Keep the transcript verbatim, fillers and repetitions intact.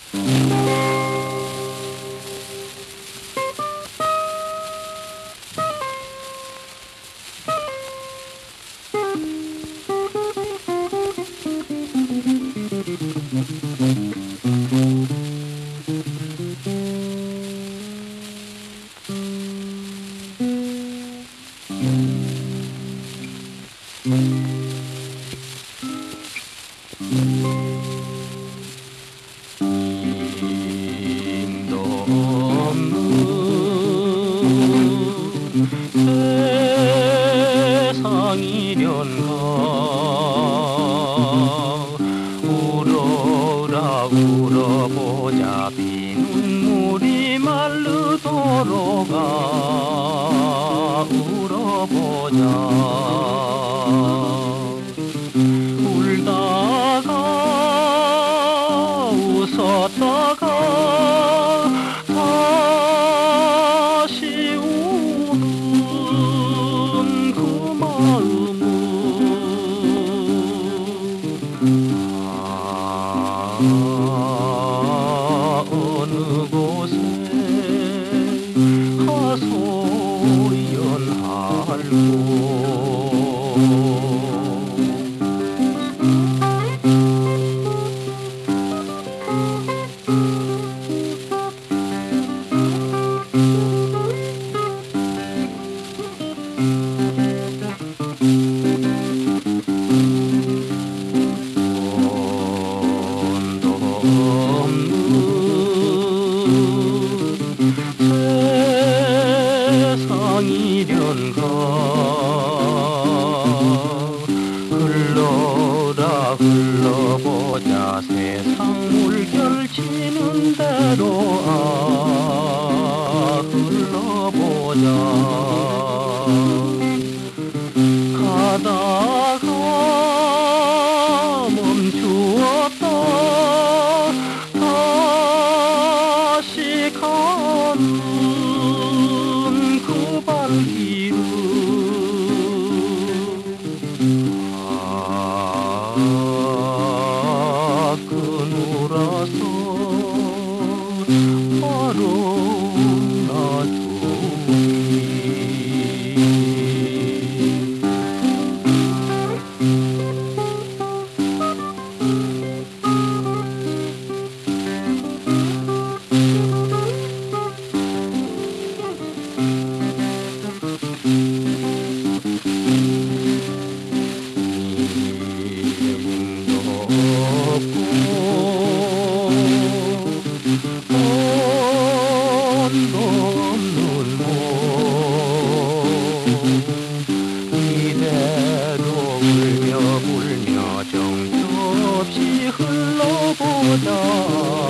힘도 없는 세상이련가. 울어라 울어보자 비 눈물이 마르도록 가. 울어보자. 울다가 웃었다가 다시 우는 그 마음은 아, 어느 곳에 하소연할고. 세상이련가. 흘러라 흘러보자 세상 물결치는 대로 아 흘러보자. 가다가 멈추었다 다시 가는 그 발길은 아 그누라서 바로 나중이. 이대로 울며 불며 정처없이 흘러보자.